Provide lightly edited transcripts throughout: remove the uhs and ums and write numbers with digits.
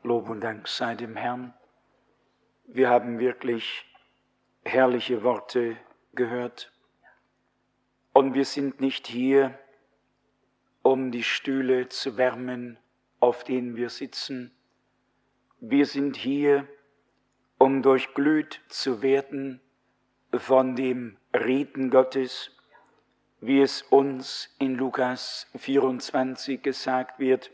Lob und Dank sei dem Herrn. Wir haben wirklich herrliche Worte gehört. Und wir sind nicht hier, um die Stühle zu wärmen, auf denen wir sitzen. Wir sind hier, um durchglüht zu werden von dem Reden Gottes, wie es uns in Lukas 24 gesagt wird: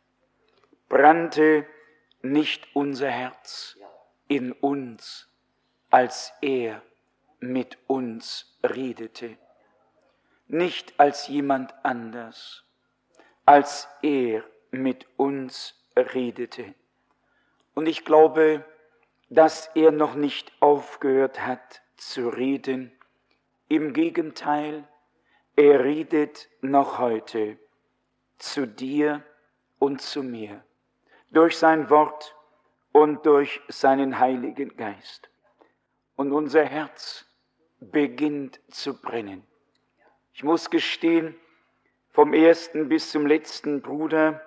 Brannte nicht unser Herz in uns, als er mit uns redete? Nicht als jemand anders, als er mit uns redete. Und ich glaube, dass er noch nicht aufgehört hat zu reden. Im Gegenteil, er redet noch heute zu dir und zu mir, durch sein Wort und durch seinen Heiligen Geist. Und unser Herz beginnt zu brennen. Ich muss gestehen, vom ersten bis zum letzten Bruder,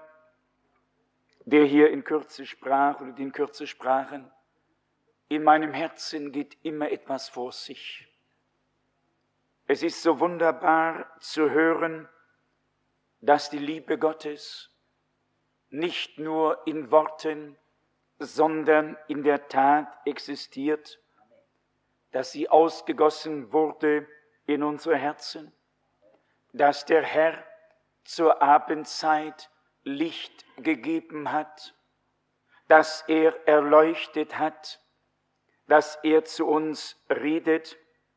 der hier in Kürze sprach oder die in Kürze sprachen, in meinem Herzen geht immer etwas vor sich. Es ist so wunderbar zu hören, dass die Liebe Gottes nicht nur in Worten, sondern in der Tat existiert, dass sie ausgegossen wurde in unsere Herzen, dass der Herr zur Abendzeit Licht gegeben hat, dass er erleuchtet hat, dass er zu uns redet.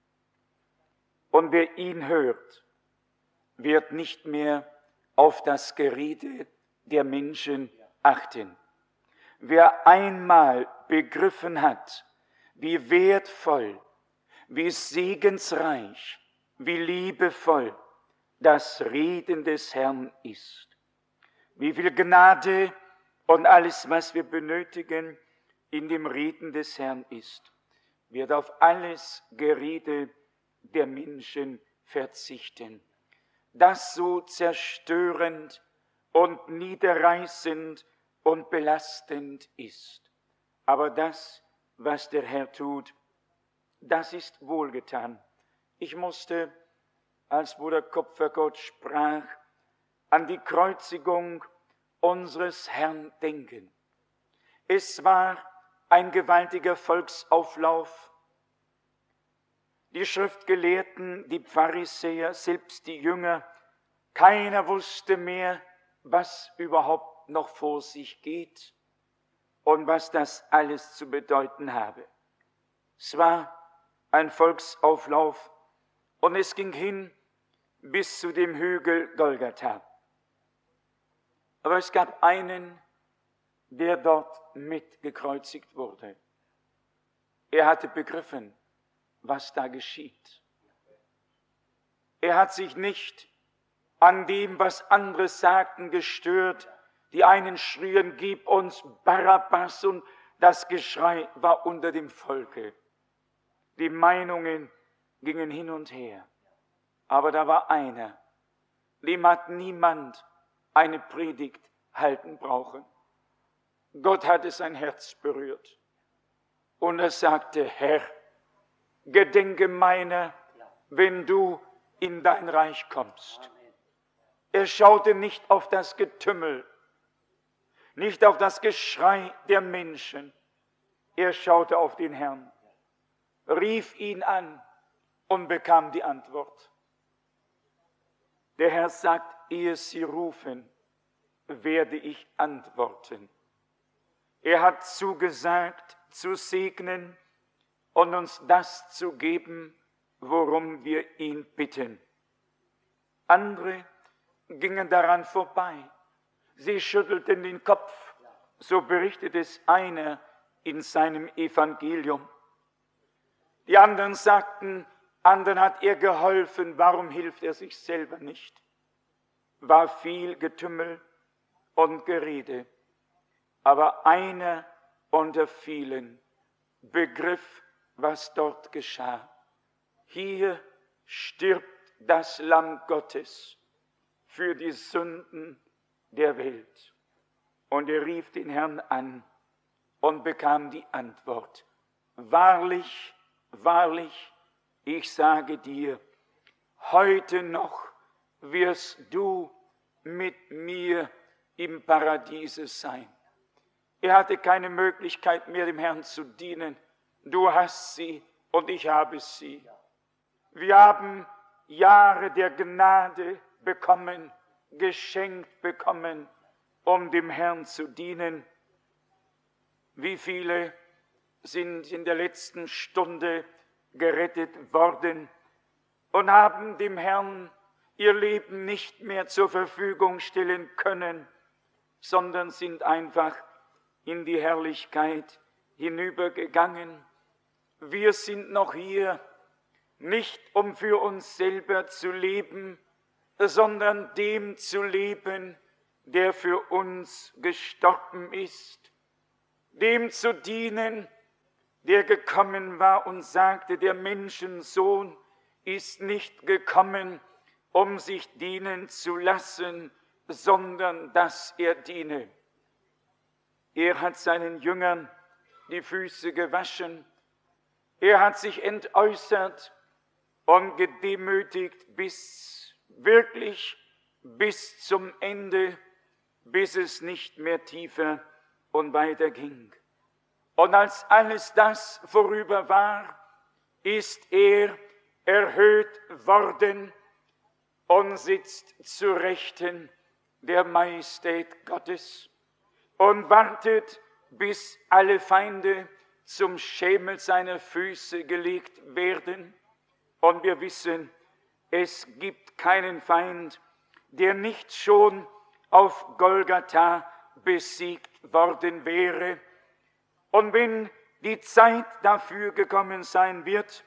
Und wer ihn hört, wird nicht mehr auf das Gerede der Menschen achten. Wer einmal begriffen hat, wie wertvoll, wie segensreich, wie liebevoll das Reden des Herrn ist, wie viel Gnade und alles, was wir benötigen, in dem Reden des Herrn ist, wird auf alles Gerede der Menschen verzichten, das so zerstörend und niederreißend und belastend ist. Aber das, was der Herr tut, das ist wohlgetan. Ich musste, als Bruder Kopfergott sprach, an die Kreuzigung unseres Herrn denken. Es war ein gewaltiger Volksauflauf. Die Schriftgelehrten, die Pharisäer, selbst die Jünger, keiner wusste mehr, was überhaupt noch vor sich geht und was das alles zu bedeuten habe. Es war ein Volksauflauf und es ging hin bis zu dem Hügel Golgatha. Aber es gab einen, der dort mitgekreuzigt wurde. Er hatte begriffen, was da geschieht. Er hat sich nicht an dem, was andere sagten, gestört. Die einen schrien: Gib uns Barabbas, und das Geschrei war unter dem Volke. Die Meinungen gingen hin und her. Aber da war einer, dem hat niemand eine Predigt halten brauchen. Gott hatte sein Herz berührt. Und er sagte: Herr, gedenke meiner, wenn du in dein Reich kommst. Er schaute nicht auf das Getümmel, nicht auf das Geschrei der Menschen. Er schaute auf den Herrn, rief ihn an und bekam die Antwort. Der Herr sagt: Ehe sie rufen, werde ich antworten. Er hat zugesagt, zu segnen und uns das zu geben, worum wir ihn bitten. Andere gingen daran vorbei. Sie schüttelten den Kopf. So berichtet es einer in seinem Evangelium. Die anderen sagten, anderen hat er geholfen, warum hilft er sich selber nicht? War viel Getümmel und Gerede. Aber einer unter vielen begriff, was dort geschah. Hier stirbt das Lamm Gottes für die Sünden der Welt. Und er rief den Herrn an und bekam die Antwort: Wahrlich, wahrlich, ich sage dir, heute noch wirst du mit mir im Paradiese sein. Er hatte keine Möglichkeit mehr, dem Herrn zu dienen. Du hast sie und ich habe sie. Wir haben Jahre der Gnade bekommen, geschenkt bekommen, um dem Herrn zu dienen. Wie viele sind in der letzten Stunde gerettet worden und haben dem Herrn ihr Leben nicht mehr zur Verfügung stellen können, sondern sind einfach in die Herrlichkeit hinübergegangen. Wir sind noch hier, nicht um für uns selber zu leben, sondern dem zu leben, der für uns gestorben ist, dem zu dienen, der gekommen war und sagte, der Menschensohn ist nicht gekommen, um sich dienen zu lassen, sondern dass er diene. Er hat seinen Jüngern die Füße gewaschen, er hat sich entäußert und gedemütigt wirklich bis zum Ende, bis es nicht mehr tiefer und weiter ging. Und als alles das vorüber war, ist er erhöht worden und sitzt zu Rechten der Majestät Gottes und wartet, bis alle Feinde zum Schemel seiner Füße gelegt werden. Und wir wissen, es gibt keinen Feind, der nicht schon auf Golgatha besiegt worden wäre. Und wenn die Zeit dafür gekommen sein wird,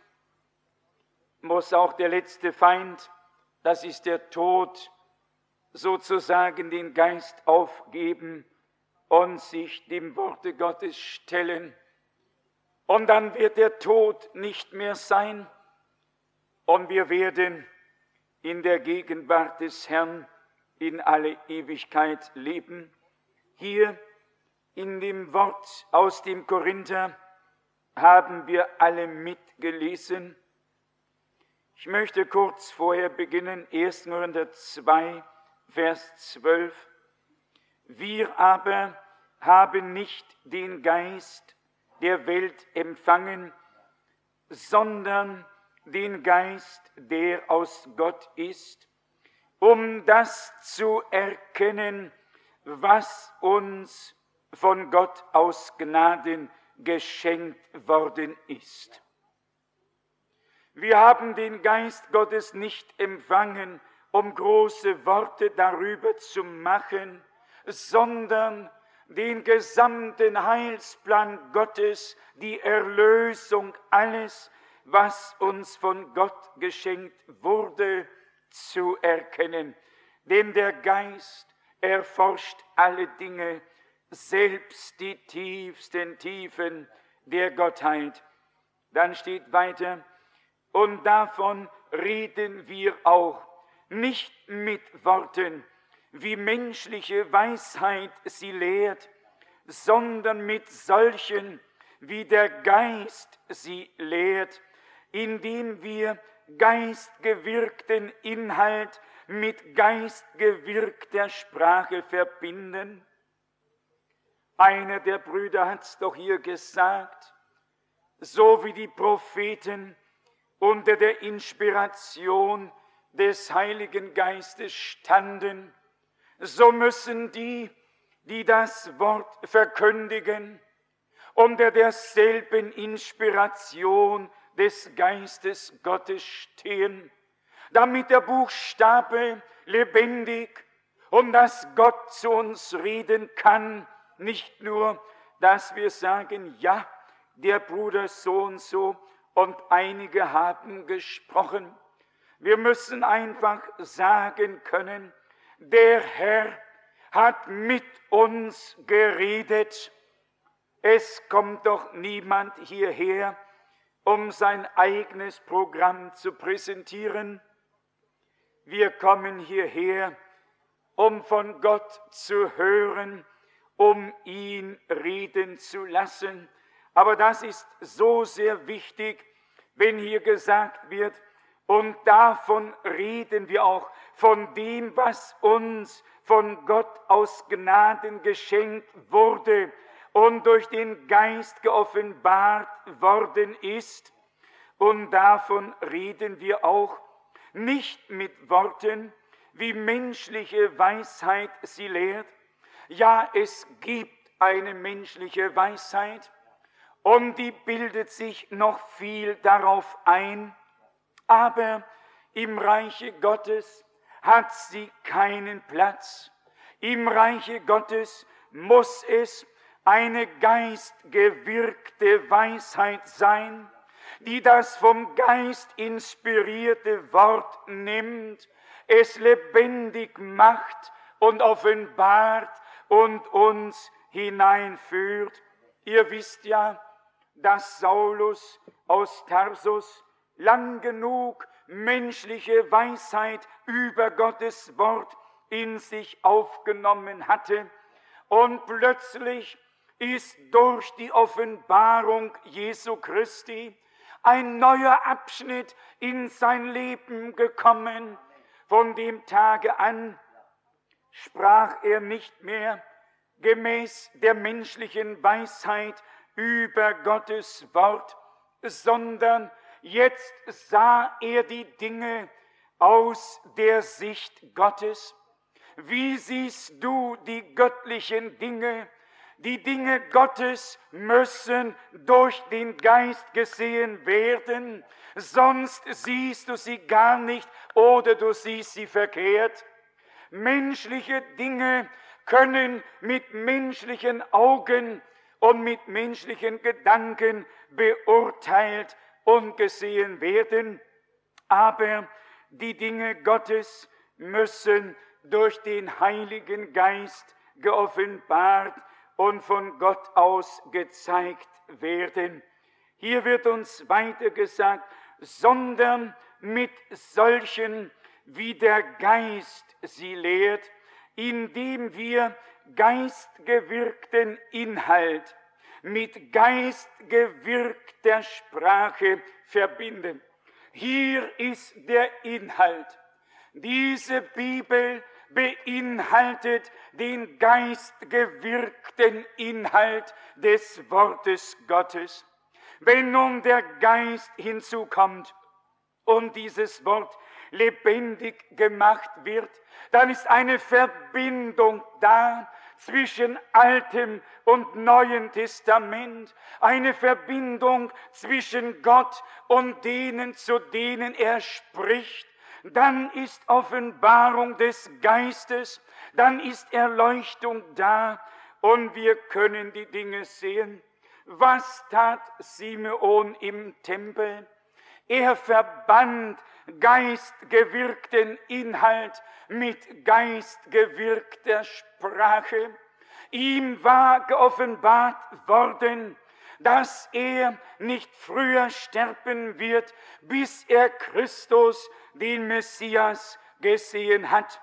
muss auch der letzte Feind, das ist der Tod, sozusagen den Geist aufgeben und sich dem Worte Gottes stellen. Und dann wird der Tod nicht mehr sein und wir werden in der Gegenwart des Herrn in alle Ewigkeit leben. Hier in dem Wort aus dem Korinther haben wir alle mitgelesen. Ich möchte kurz vorher beginnen, 1. Korinther 2, Vers 12. Wir aber haben nicht den Geist der Welt empfangen, sondern den Geist, der aus Gott ist, um das zu erkennen, was uns von Gott aus Gnaden geschenkt worden ist. Wir haben den Geist Gottes nicht empfangen, um große Worte darüber zu machen, sondern den gesamten Heilsplan Gottes, die Erlösung, alles, was uns von Gott geschenkt wurde, zu erkennen. Denn der Geist erforscht alle Dinge, selbst die tiefsten Tiefen der Gottheit. Dann steht weiter, und davon reden wir auch, nicht mit Worten, wie menschliche Weisheit sie lehrt, sondern mit solchen, wie der Geist sie lehrt, indem wir geistgewirkten Inhalt mit geistgewirkter Sprache verbinden. Einer der Brüder hat es doch hier gesagt, so wie die Propheten unter der Inspiration des Heiligen Geistes standen, so müssen die, die das Wort verkündigen, unter derselben Inspiration des Geistes Gottes stehen, damit der Buchstabe lebendig und dass Gott zu uns reden kann, nicht nur, dass wir sagen, ja, der Bruder so und so und einige haben gesprochen. Wir müssen einfach sagen können, der Herr hat mit uns geredet. Es kommt doch niemand hierher, um sein eigenes Programm zu präsentieren. Wir kommen hierher, um von Gott zu hören um ihn reden zu lassen. Aber das ist so sehr wichtig, wenn hier gesagt wird, und davon reden wir auch, von dem, was uns von Gott aus Gnaden geschenkt wurde und durch den Geist geoffenbart worden ist. Und davon reden wir auch nicht mit Worten, wie menschliche Weisheit sie lehrt. Ja, es gibt eine menschliche Weisheit und die bildet sich noch viel darauf ein, aber im Reiche Gottes hat sie keinen Platz. Im Reiche Gottes muss es eine geistgewirkte Weisheit sein, die das vom Geist inspirierte Wort nimmt, es lebendig macht und offenbart und uns hineinführt. Ihr wisst ja, dass Saulus aus Tarsus lang genug menschliche Weisheit über Gottes Wort in sich aufgenommen hatte und plötzlich ist durch die Offenbarung Jesu Christi ein neuer Abschnitt in sein Leben gekommen. Von dem Tage an sprach er nicht mehr gemäß der menschlichen Weisheit über Gottes Wort, sondern jetzt sah er die Dinge aus der Sicht Gottes. Wie siehst du die göttlichen Dinge? Die Dinge Gottes müssen durch den Geist gesehen werden, sonst siehst du sie gar nicht oder du siehst sie verkehrt. Menschliche Dinge können mit menschlichen Augen und mit menschlichen Gedanken beurteilt und gesehen werden, aber die Dinge Gottes müssen durch den Heiligen Geist geoffenbart und von Gott aus gezeigt werden. Hier wird uns weiter gesagt, sondern mit solchen, wie der Geist sie lehrt, indem wir geistgewirkten Inhalt mit geistgewirkter Sprache verbinden. Hier ist der Inhalt. Diese Bibel beinhaltet den geistgewirkten Inhalt des Wortes Gottes. Wenn nun der Geist hinzukommt und dieses Wort lebendig gemacht wird, dann ist eine Verbindung da zwischen Altem und Neuen Testament, eine Verbindung zwischen Gott und denen, zu denen er spricht. Dann ist Offenbarung des Geistes, dann ist Erleuchtung da und wir können die Dinge sehen. Was tat Simeon im Tempel? Er verband geistgewirkten Inhalt mit geistgewirkter Sprache. Ihm war geoffenbart worden, dass er nicht früher sterben wird, bis er Christus, den Messias, gesehen hat.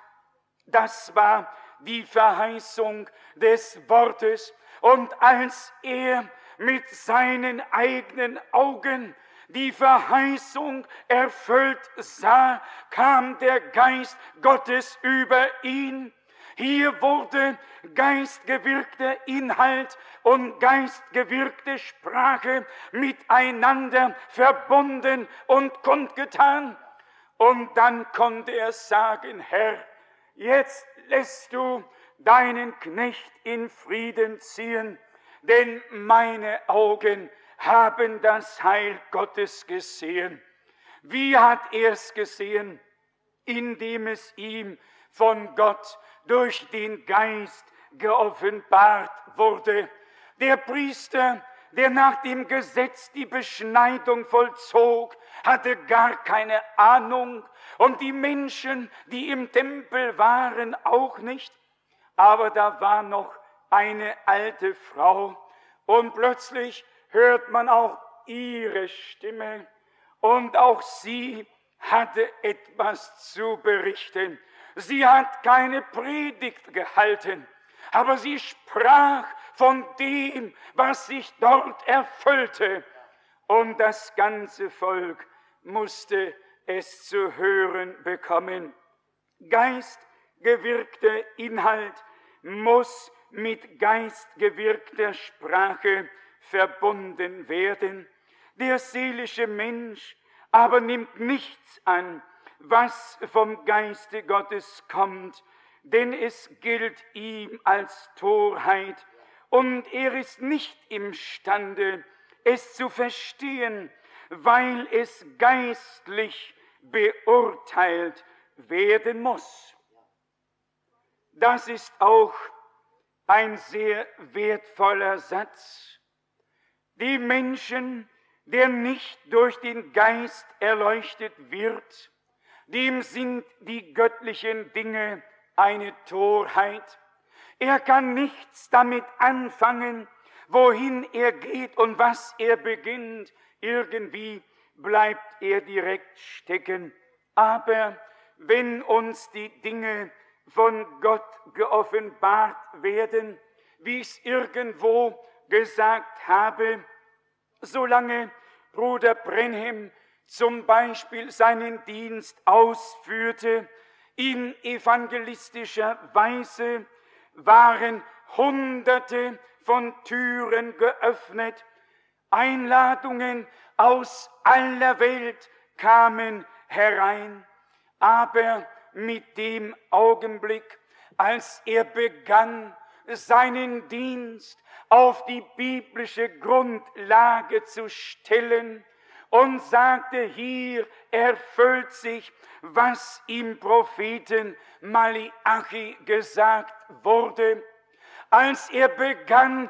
Das war die Verheißung des Wortes. Und als er mit seinen eigenen Augen die Verheißung erfüllt sah, kam der Geist Gottes über ihn. Hier wurde geistgewirkter Inhalt und geistgewirkte Sprache miteinander verbunden und kundgetan. Und dann konnte er sagen, Herr, jetzt lässt du deinen Knecht in Frieden ziehen, denn meine Augen haben das Heil Gottes gesehen. Wie hat er es gesehen? Indem es ihm von Gott durch den Geist geoffenbart wurde. Der Priester, der nach dem Gesetz die Beschneidung vollzog, hatte gar keine Ahnung und die Menschen, die im Tempel waren, auch nicht. Aber da war noch eine alte Frau und plötzlich hört man auch ihre Stimme und auch sie hatte etwas zu berichten. Sie hat keine Predigt gehalten, aber sie sprach von dem, was sich dort erfüllte. Und das ganze Volk musste es zu hören bekommen. Geistgewirkter Inhalt muss mit geistgewirkter Sprache verbunden werden. Der seelische Mensch aber nimmt nichts an, was vom Geiste Gottes kommt, denn es gilt ihm als Torheit und er ist nicht imstande, es zu verstehen, weil es geistlich beurteilt werden muss. Das ist auch ein sehr wertvoller Satz. Die Menschen, der nicht durch den Geist erleuchtet wird, dem sind die göttlichen Dinge eine Torheit. Er kann nichts damit anfangen, wohin er geht und was er beginnt. Irgendwie bleibt er direkt stecken. Aber wenn uns die Dinge von Gott geoffenbart werden, wie ich es irgendwo gesagt habe, solange Bruder Branham zum Beispiel seinen Dienst ausführte, in evangelistischer Weise, waren Hunderte von Türen geöffnet, Einladungen aus aller Welt kamen herein, aber mit dem Augenblick, als er begann, seinen Dienst auf die biblische Grundlage zu stellen und sagte, hier erfüllt sich, was im Propheten Malachi gesagt wurde, als er begann,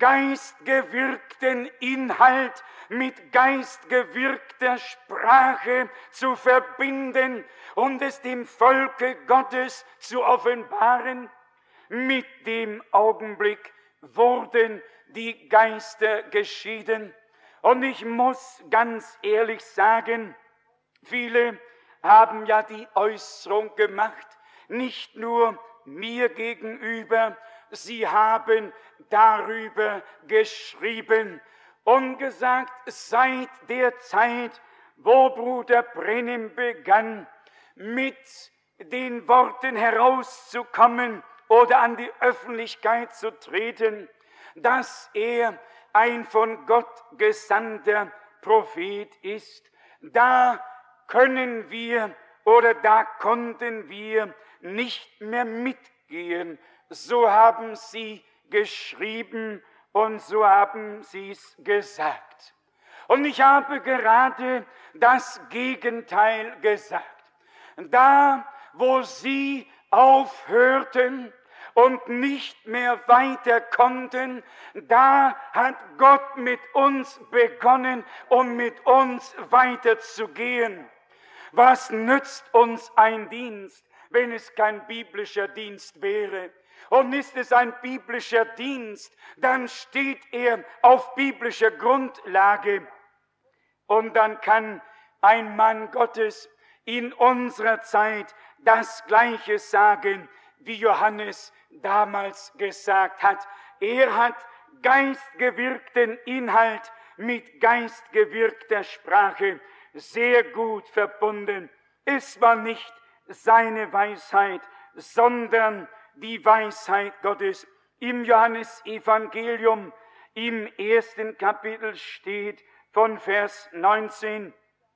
geistgewirkten Inhalt mit geistgewirkter Sprache zu verbinden und es dem Volke Gottes zu offenbaren, mit dem Augenblick wurden die Geister geschieden. Und ich muss ganz ehrlich sagen, viele haben ja die Äußerung gemacht, nicht nur mir gegenüber, sie haben darüber geschrieben und gesagt, seit der Zeit, wo Bruder Branham begann, mit den Worten herauszukommen oder an die Öffentlichkeit zu treten, dass er ein von Gott gesandter Prophet ist, da können wir oder da konnten wir nicht mehr mitgehen. So haben sie geschrieben und so haben sie es gesagt. Und ich habe gerade das Gegenteil gesagt. Da, wo sie aufhörten und nicht mehr weiter konnten, da hat Gott mit uns begonnen, um mit uns weiterzugehen. Was nützt uns ein Dienst, wenn es kein biblischer Dienst wäre? Und ist es ein biblischer Dienst, dann steht er auf biblischer Grundlage. Und dann kann ein Mann Gottes in unserer Zeit das Gleiche sagen, wie Johannes damals gesagt hat. Er hat geistgewirkten Inhalt mit geistgewirkter Sprache sehr gut verbunden. Es war nicht seine Weisheit, sondern die Weisheit Gottes. Im Johannesevangelium im 1. Kapitel steht von Vers 19,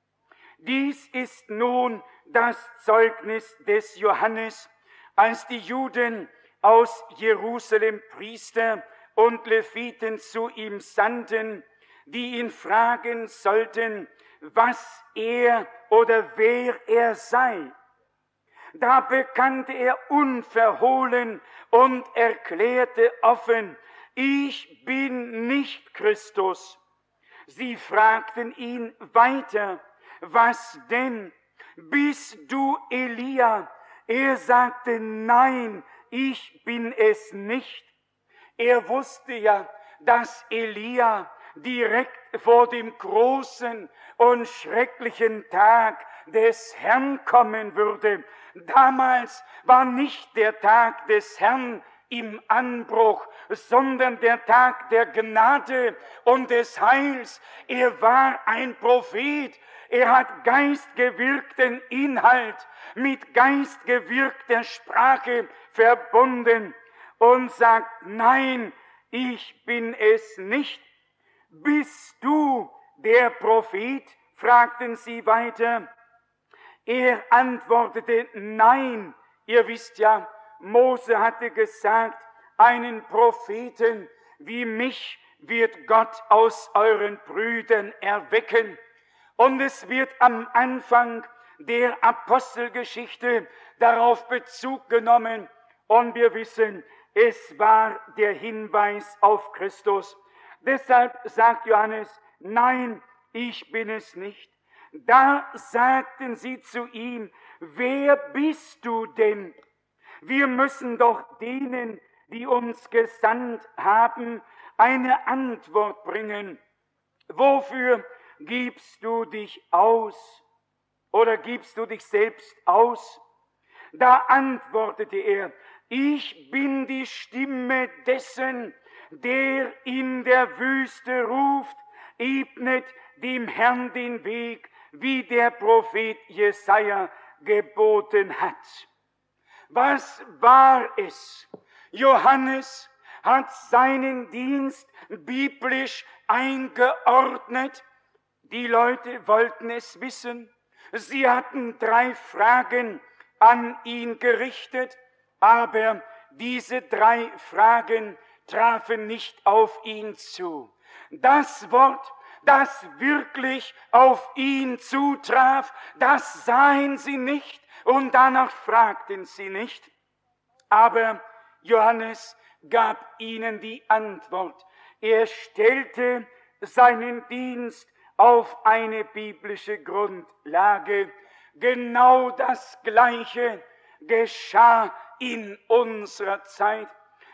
dies ist nun das Zeugnis des Johannes, als die Juden aus Jerusalem Priester und Leviten zu ihm sandten, die ihn fragen sollten, was er oder wer er sei. Da bekannte er unverhohlen und erklärte offen, ich bin nicht Christus. Sie fragten ihn weiter, was denn? Bist du Elia? Er sagte, nein, ich bin es nicht. Er wusste ja, dass Elia direkt vor dem großen und schrecklichen Tag des Herrn kommen würde. Damals war nicht der Tag des Herrn im Anbruch, sondern der Tag der Gnade und des Heils. Er war ein Prophet. Er hat geistgewirkten Inhalt mit geistgewirkter Sprache verbunden und sagt, nein, ich bin es nicht. Bist du der Prophet? Fragten sie weiter. Er antwortete, nein. Ihr wisst ja, Mose hatte gesagt, einen Propheten wie mich wird Gott aus euren Brüdern erwecken. Und es wird am Anfang der Apostelgeschichte darauf Bezug genommen. Und wir wissen, es war der Hinweis auf Christus. Deshalb sagt Johannes, nein, ich bin es nicht. Da sagten sie zu ihm, wer bist du denn? Wir müssen doch denen, die uns gesandt haben, eine Antwort bringen. Wofür gibst du dich aus? Oder gibst du dich selbst aus? Da antwortete er, ich bin die Stimme dessen, der in der Wüste ruft, ebnet dem Herrn den Weg, wie der Prophet Jesaja geboten hat. Was war es? Johannes hat seinen Dienst biblisch eingeordnet. Die Leute wollten es wissen. Sie hatten 3 Fragen an ihn gerichtet, aber diese 3 Fragen trafen nicht auf ihn zu. Das Wort, das wirklich auf ihn zutraf, das sahen sie nicht und danach fragten sie nicht. Aber Johannes gab ihnen die Antwort. Er stellte seinen Dienst auf eine biblische Grundlage. Genau das Gleiche geschah in unserer Zeit.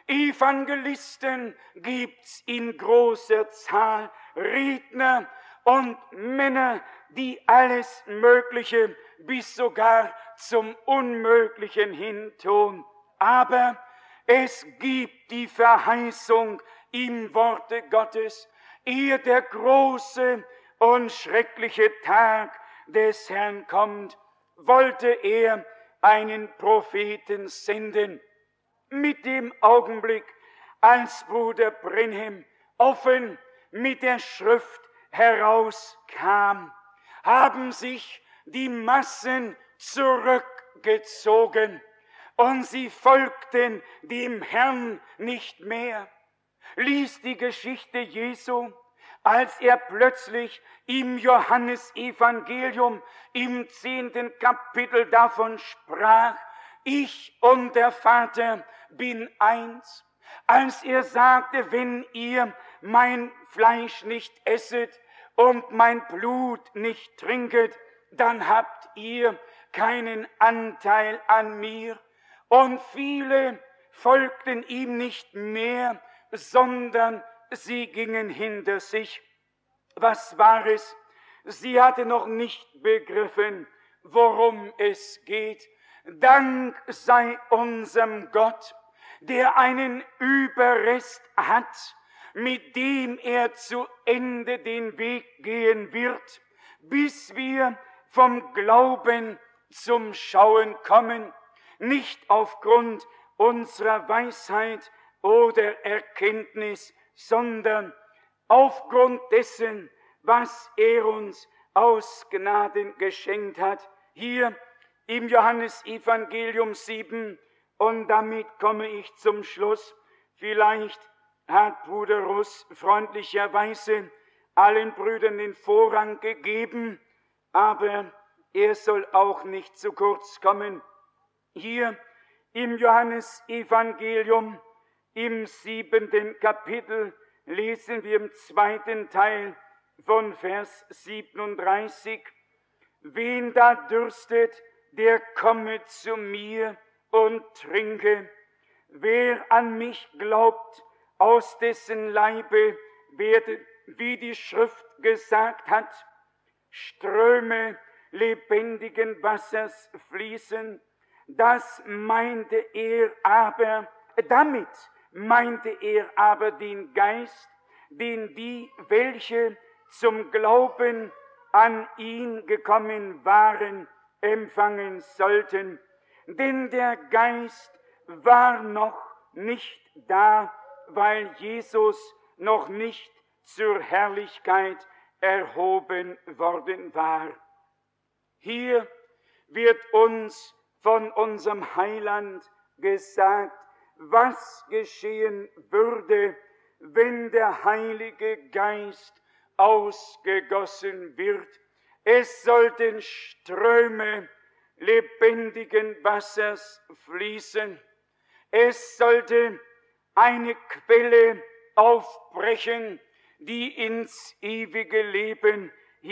Evangelisten gibt's in großer Zahl, Redner und Männer, die alles Mögliche bis sogar zum Unmöglichen hin tun. Aber es gibt die Verheißung im Worte Gottes, ehe der große und schreckliche Tag des Herrn kommt, wollte er einen Propheten senden. Mit dem Augenblick, als Bruder Branham offen mit der Schrift herauskam, haben sich die Massen zurückgezogen und sie folgten dem Herrn nicht mehr. Lies die Geschichte Jesu, als er plötzlich im Johannesevangelium im 10. Kapitel davon sprach, ich und der Vater bin eins. Als er sagte, wenn ihr mein Fleisch nicht esset und mein Blut nicht trinket, dann habt ihr keinen Anteil an mir. Und viele folgten ihm nicht mehr, sondern sie gingen hinter sich. Was war es? Sie hatte noch nicht begriffen, worum es geht. Dank sei unserem Gott, der einen Überrest hat, mit dem er zu Ende den Weg gehen wird, bis wir vom Glauben zum Schauen kommen, nicht aufgrund unserer Weisheit oder Erkenntnis, sondern aufgrund dessen, was er uns aus Gnaden geschenkt hat. Hier im Johannesevangelium 7, und damit komme ich zum Schluss. Vielleicht hat Bruder Russ freundlicherweise allen Brüdern den Vorrang gegeben, aber er soll auch nicht zu kurz kommen. Hier im Johannesevangelium im 7. Kapitel lesen wir im 2. Teil von Vers 37, wen da dürstet, der komme zu mir und trinke. Wer an mich glaubt, aus dessen Leibe werde, wie die Schrift gesagt hat, Ströme lebendigen Wassers fließen. Das meinte er aber Damit meinte er aber den Geist, den die, welche zum Glauben an ihn gekommen waren, empfangen sollten. Denn der Geist war noch nicht da, weil Jesus noch nicht zur Herrlichkeit erhoben worden war. Hier wird uns von unserem Heiland gesagt, was geschehen würde, wenn der Heilige Geist ausgegossen wird. Es sollten Ströme lebendigen Wassers fließen. Es sollte eine Quelle aufbrechen, die ins ewige Leben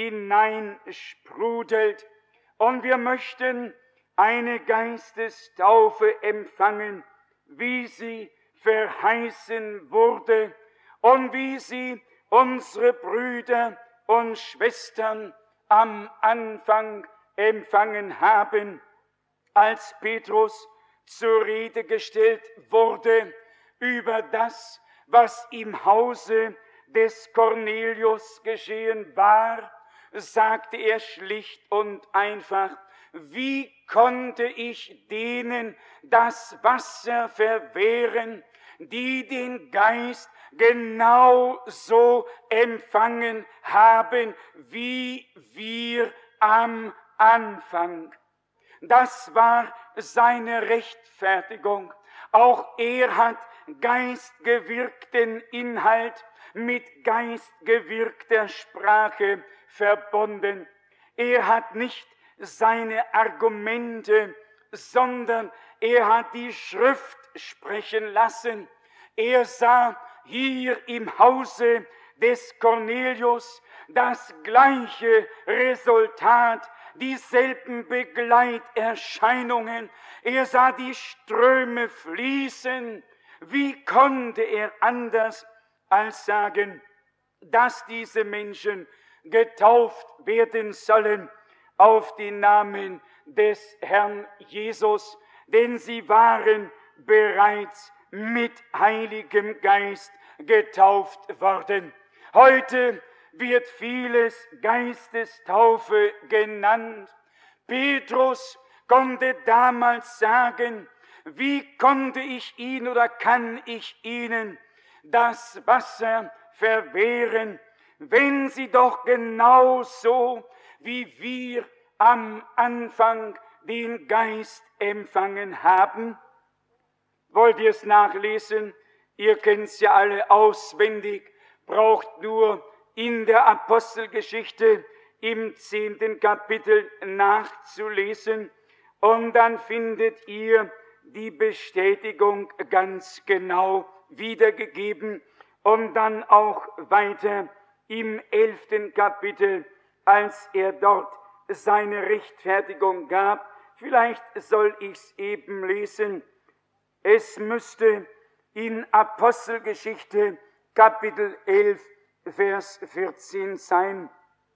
hineinsprudelt. Und wir möchten eine Geistestaufe empfangen, wie sie verheißen wurde und wie sie unsere Brüder und Schwestern am Anfang empfangen haben, als Petrus zur Rede gestellt wurde über das, was im Hause des Cornelius geschehen war, sagte er schlicht und einfach: Wie konnte ich denen das Wasser verwehren, die den Geist genauso empfangen haben wie wir am Anfang? Das war seine Rechtfertigung. Auch er hat geistgewirkten Inhalt mit geistgewirkter Sprache verbunden. Er hat nicht seine Argumente, sondern er hat die Schrift sprechen lassen. Er sah hier im Hause des Cornelius das gleiche Resultat, dieselben Begleiterscheinungen. Er sah die Ströme fließen. Wie konnte er anders als sagen, dass diese Menschen getauft werden sollen auf den Namen des Herrn Jesus, denn sie waren bereits mit Heiligem Geist getauft worden. Heute wird vieles Geistestaufe genannt. Petrus konnte damals sagen: Wie konnte ich ihn oder kann ich ihnen das Wasser verwehren, wenn sie doch genauso wie wir am Anfang den Geist empfangen haben? Wollt ihr es nachlesen? Ihr kennt es ja alle auswendig, braucht nur in der Apostelgeschichte im 10. Kapitel nachzulesen, und dann findet ihr die Bestätigung ganz genau wiedergegeben, und dann auch weiter im 11. Kapitel, als er dort seine Rechtfertigung gab. Vielleicht soll ich es eben lesen. Es müsste in Apostelgeschichte Kapitel 11, Vers 14 sein.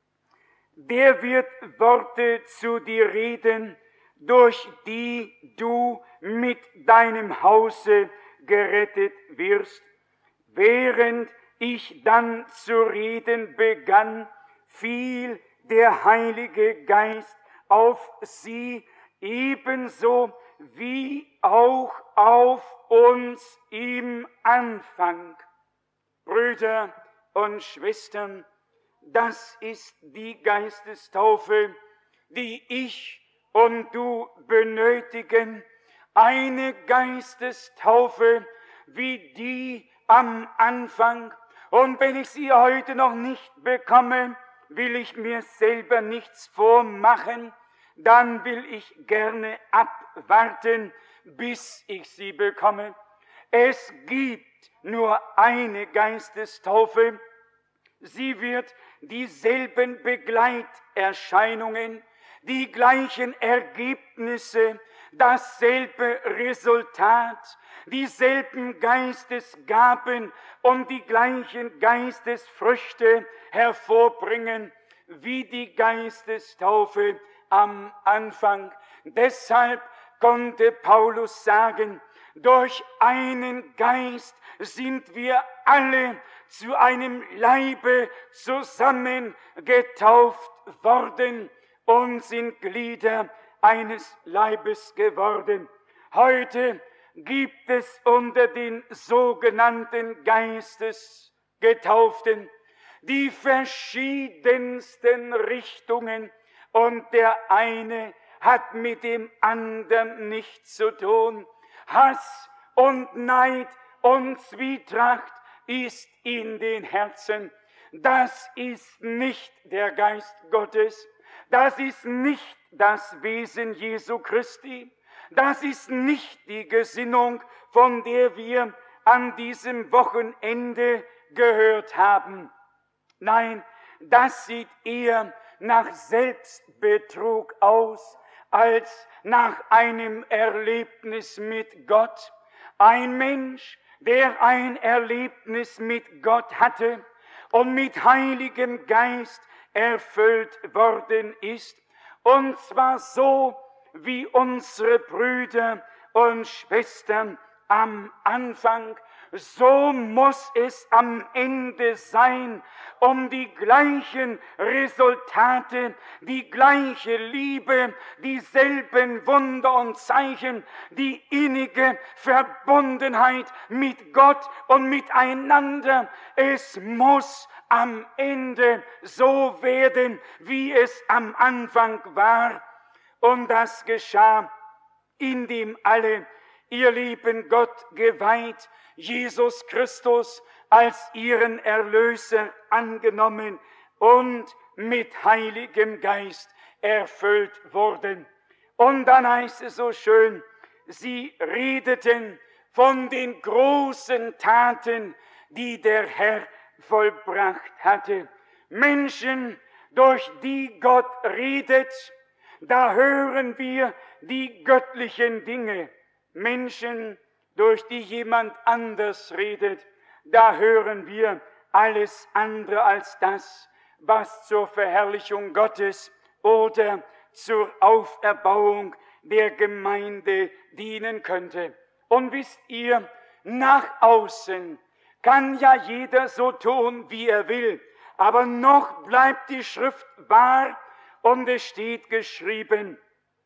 Der wird Worte zu dir reden, durch die du mit deinem Hause gerettet wirst. Während ich dann zu reden begann, fiel der Heilige Geist auf sie, ebenso wie auch auf uns im Anfang. Brüder und Schwestern, das ist die Geistestaufe, die ich und du benötigen. Eine Geistestaufe wie die am Anfang. Und wenn ich sie heute noch nicht bekomme, will ich mir selber nichts vormachen, dann will ich gerne abwarten, bis ich sie bekomme. Es gibt nur eine Geistestaufe. Sie wird dieselben Begleiterscheinungen, die gleichen Ergebnisse, dasselbe Resultat, dieselben Geistesgaben und die gleichen Geistesfrüchte hervorbringen wie die Geistestaufe am Anfang. Deshalb konnte Paulus sagen, durch einen Geist sind wir alle zu einem Leibe zusammen getauft worden und sind Glieder eines Leibes geworden. Heute gibt es unter den sogenannten Geistesgetauften die verschiedensten Richtungen, und der eine hat mit dem anderen nichts zu tun. Hass und Neid und Zwietracht ist in den Herzen. Das ist nicht der Geist Gottes. Das ist nicht das Wesen Jesu Christi. Das ist nicht die Gesinnung, von der wir an diesem Wochenende gehört haben. Nein, das sieht eher nach Selbstbetrug aus, als nach einem Erlebnis mit Gott. Ein Mensch, der ein Erlebnis mit Gott hatte und mit Heiligem Geist erfüllt worden ist, und zwar so, wie unsere Brüder und Schwestern am Anfang, so muss es am Ende sein, um die gleichen Resultate, die gleiche Liebe, dieselben Wunder und Zeichen, die innige Verbundenheit mit Gott und miteinander. Es muss am Ende so werden, wie es am Anfang war. Und das geschah, indem alle ihr lieben Gott geweiht, Jesus Christus als ihren Erlöser angenommen und mit Heiligem Geist erfüllt wurden. Und dann heißt es so schön, sie redeten von den großen Taten, die der Herr vollbracht hatte. Menschen, durch die Gott redet, da hören wir die göttlichen Dinge. Menschen, durch die jemand anders redet, da hören wir alles andere als das, was zur Verherrlichung Gottes oder zur Auferbauung der Gemeinde dienen könnte. Und wisst ihr, nach außen kann ja jeder so tun, wie er will, aber noch bleibt die Schrift wahr und es steht geschrieben,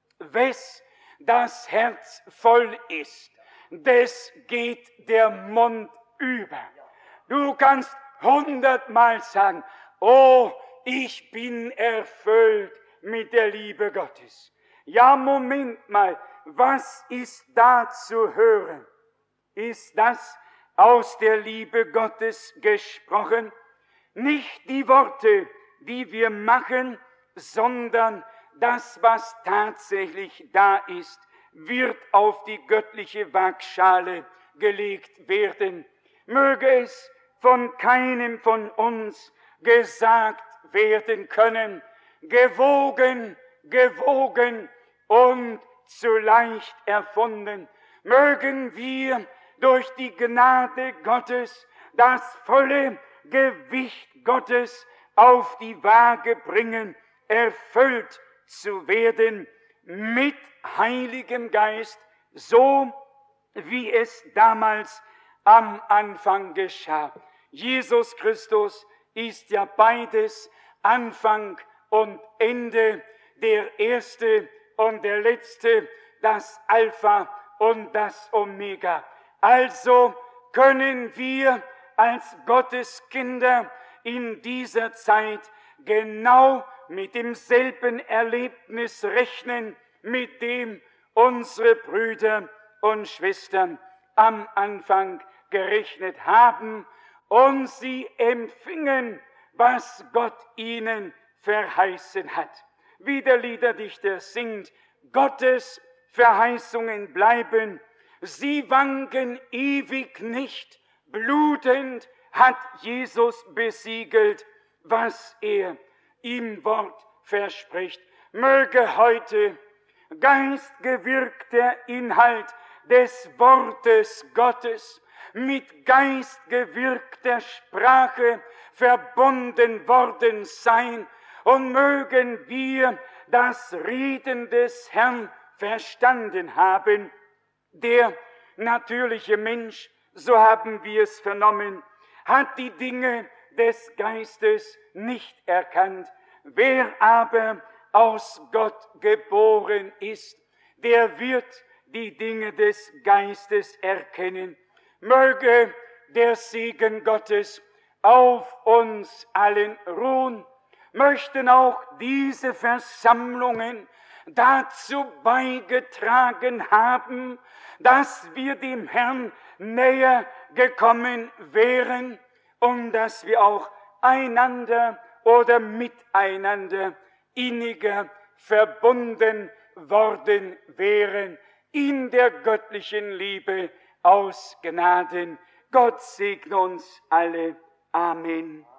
wes das Herz voll ist, des geht der Mund über. Du kannst 100-mal sagen, oh, ich bin erfüllt mit der Liebe Gottes. Ja, Moment mal, was ist da zu hören? Ist das aus der Liebe Gottes gesprochen? Nicht die Worte, die wir machen, sondern das, was tatsächlich da ist, wird auf die göttliche Waagschale gelegt werden. Möge es von keinem von uns gesagt werden können, gewogen, gewogen und zu leicht erfunden. Mögen wir durch die Gnade Gottes das volle Gewicht Gottes auf die Waage bringen, erfüllt zu werden mit Heiligem Geist, so wie es damals am Anfang geschah. Jesus Christus ist ja beides, Anfang und Ende, der Erste und der Letzte, das Alpha und das Omega. Also können wir als Gottes Kinder in dieser Zeit genau mit demselben Erlebnis rechnen, mit dem unsere Brüder und Schwestern am Anfang gerechnet haben, und sie empfingen, was Gott ihnen verheißen hat. Wie der Liederdichter singt, Gottes Verheißungen bleiben, sie wanken ewig nicht, blutend hat Jesus besiegelt, was er im Wort verspricht. Möge heute geistgewirkter Inhalt des Wortes Gottes mit geistgewirkter Sprache verbunden worden sein, und mögen wir das Reden des Herrn verstanden haben, der natürliche Mensch, so haben wir es vernommen, hat die Dinge des Geistes nicht erkannt. Wer aber aus Gott geboren ist, der wird die Dinge des Geistes erkennen. Möge der Segen Gottes auf uns allen ruhen, möchten auch diese Versammlungen dazu beigetragen haben, dass wir dem Herrn näher gekommen wären und dass wir auch einander oder miteinander inniger verbunden worden wären in der göttlichen Liebe aus Gnaden. Gott segne uns alle. Amen.